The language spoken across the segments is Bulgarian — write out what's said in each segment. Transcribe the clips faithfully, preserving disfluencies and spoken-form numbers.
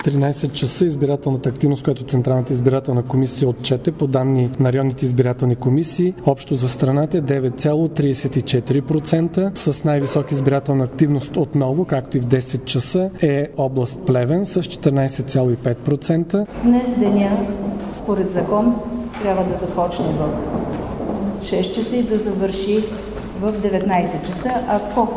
тринайсет часа избирателната активност, която Централната избирателна комисия отчете по данни на районните избирателни комисии, общо за страната е девет цяло трийсет и четири процента. С най-висока избирателна активност отново, както и в десет часа, е област Плевен с четиринайсет цяло и пет процента. Днес деня, според закон, трябва да започне в шест часа и да завърши в деветнайсет часа. Ако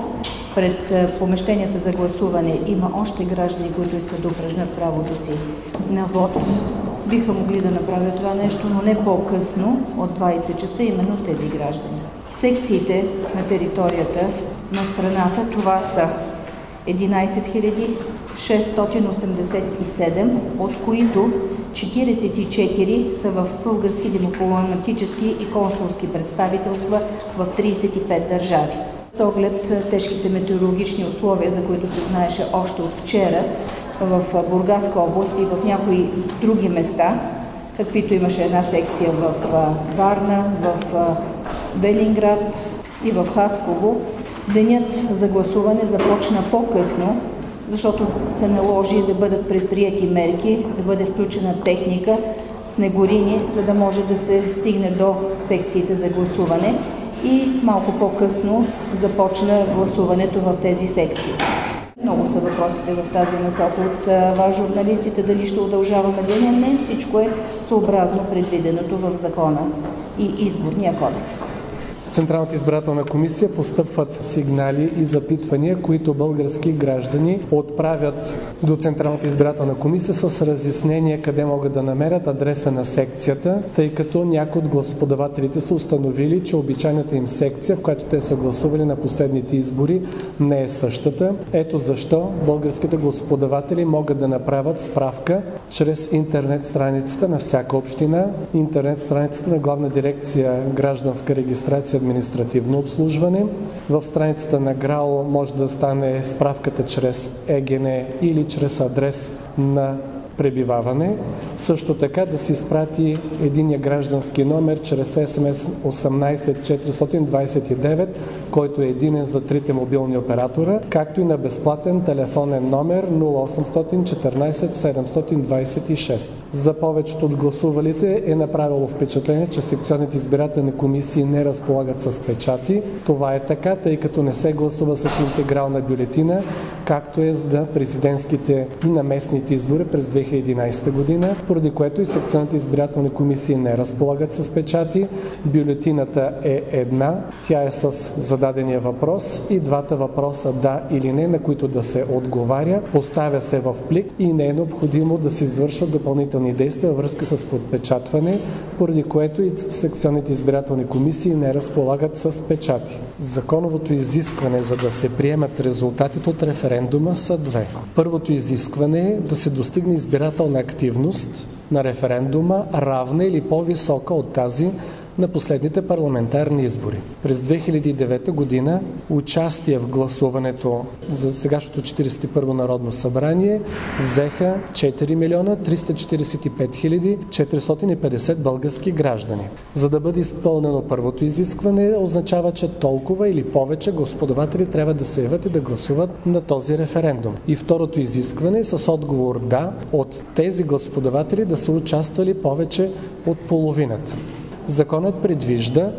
пред помещенията за гласуване има още граждани, които искат да упражнят правото си на вод, биха могли да направят това нещо, но не по-късно от двайсет часа, именно тези граждани. Секциите на територията на страната, това са единайсет хиляди шестстотин осемдесет и седем, от които четирийсет и четири са в български дипломатически и консулски представителства в трийсет и пет държави. С оглед тежките метеорологични условия, за които се знаеше още от вчера в Бургаска област и в някои други места, каквито имаше една секция в Варна, в Велинград и в Хасково, денят за гласуване започна по-късно, защото се наложи да бъдат предприяти мерки, да бъде включена техника, снегорини, за да може да се стигне до секциите за гласуване. И малко по-късно започна гласуването в тези секции. Много са въпросите в тази насока от вас, журналистите, дали ще удължаваме деня. Не, всичко е съобразно предвиденото в закона и изборния кодекс. Централната избирателна комисия постъпват сигнали и запитвания, които български граждани отправят до Централната избирателна комисия с разяснение къде могат да намерят адреса на секцията, тъй като някои от гласоподавателите са установили, че обичайната им секция, в която те са гласували на последните избори, не е същата. Ето защо българските гласоподаватели могат да направят справка чрез интернет страницата на всяка община, интернет страницата на Главна дирекция гражданска регистрация административно обслужване. В страницата на ГРАО може да стане справката чрез ЕГН или чрез адрес на пребиваване. Също така да се изпрати единия граждански номер чрез ес ем ес осемнайсет четиристотин двайсет и девет, който е единен за трите мобилни оператора, както и на безплатен телефонен номер нула осемстотин четиринайсет седемстотин двайсет и шест. За повечето от гласувалите е направило впечатление, че секционните избирателни комисии не разполагат с печати. Това е така, тъй като не се гласува с интегрална бюлетина, както е за президентските и на местните избори през две хиляди и единайсета година, поради което и секционните избирателни комисии не разполагат с печати. Бюлетината е една, тя е с зададения въпрос и двата въпроса да или не, на които да се отговаря, поставя се в плик и не е необходимо да се извършват допълнителни действия във връзка с подпечатване, поради което и секционните избирателни комисии не разполагат с печати. Законовото изискване, за да се приемат резултатите от референдума, са две. Първото изискване е да се достигне избирателна активност на референдума равна или по-висока от тази на последните парламентарни избори. През две хиляди и девета година участие в гласуването за сегашното четирийсет и първо Народно събрание взеха четири милиона триста четирийсет и пет хиляди четиристотин и петдесет български граждани. За да бъде изпълнено първото изискване, означава, че толкова или повече гласоподаватели трябва да се явят и да гласуват на този референдум. И второто изискване е с отговор да, от тези гласоподаватели да са участвали повече от половината. Законът предвижда